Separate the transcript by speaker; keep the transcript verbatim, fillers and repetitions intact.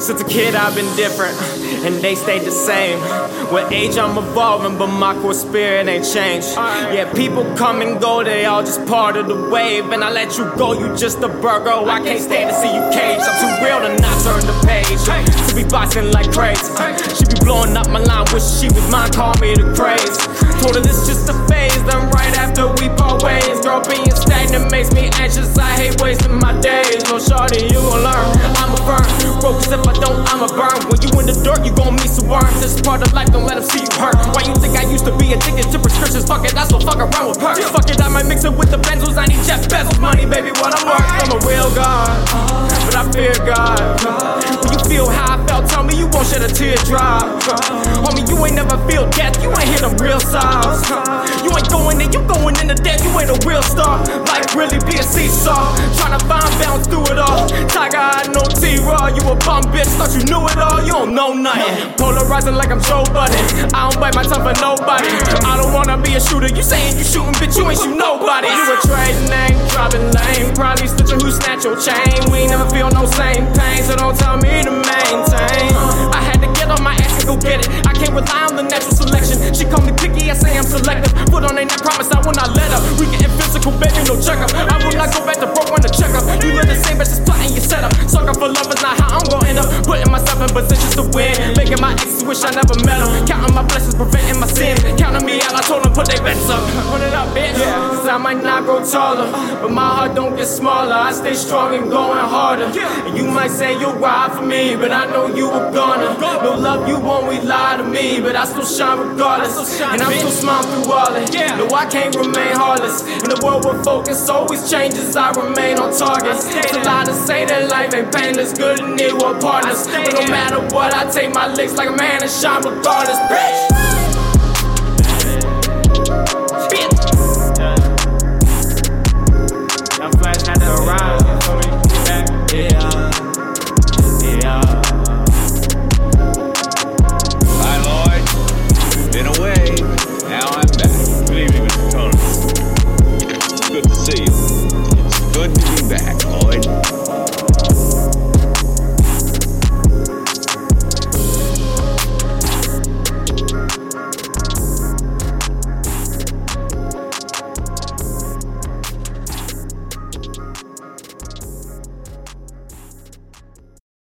Speaker 1: Since a kid I've been different, and they stayed the same. With age I'm evolving, but my core spirit ain't changed. Yeah, people come and go, they all just part of the wave. And I let you go, you just a burger, I can't stand to see you caged. I'm too real to not turn the page, to be boxing like crazy. She be blowing up my line, wish she was mine, call me the craze. Told her this just a phase, then right after we part ways. Girl, being stagnant makes me anxious, I hate wasting my days. No shorty, you gon' learn, I'm a burn. Focus if I don't, I'm a burn. When you in the dirt, you gon' meet some worms. This part of life, don't let them see you hurt. Why you think I used to be addicted to prescriptions? Fuck it, I still fuck around with perks. Fuck it, I might mix it with the benzos. I need Jeff Bezos money, baby, what I'm worth. I'm a real god, but I fear God. When you feel how I felt, tell me you won't shed a teardrop. Homie, you ain't never feel death, you ain't hear them real sobs. You ain't going in, you going in the death, you ain't a real star. Life really be a seesaw, tryna find balance through it all. Tiger, I know T-Raw, you a bum bitch, thought you knew it all, you don't know nothing. Polarizing like I'm Joe Budden, I don't bite my tongue for nobody. I don't wanna be a shooter, you saying you shooting, bitch, you ain't shoot nobody. You a trade name, dropping lame, probably stitching who snatch your chain. We never feel no same pain, so don't tell me to maintain. I had to get on my ass and go get it, I can't rely on the natural selection. She call me picky, I say I'm selective. Put on a neck, promise I will not let up. We getting physical, baby, no checkup. I will not go back to broke when the checkup. You live the same, but just plotting your setup. Sucker for love is not how I'm gon' end up. Putting myself in positions to win, making my exes wish I never met them. Counting my blessings, preventing my sins. Counting me out, I told them put their bets up. Put it up, bitch. Yeah. Cause I might not grow taller, but my heart don't get smaller. I stay strong and going harder. And you might say you'll ride for me, but I know you were gonna. No love you won't, we lie to me, but I still shine regardless. And I'm still smiling through all it. No, I can't remain heartless. In the world where focus always changes, I remain on target. It's a lie to say that life ain't painless, good and need one partners. But no matter what, I take my licks like a man and shine regardless, bitch.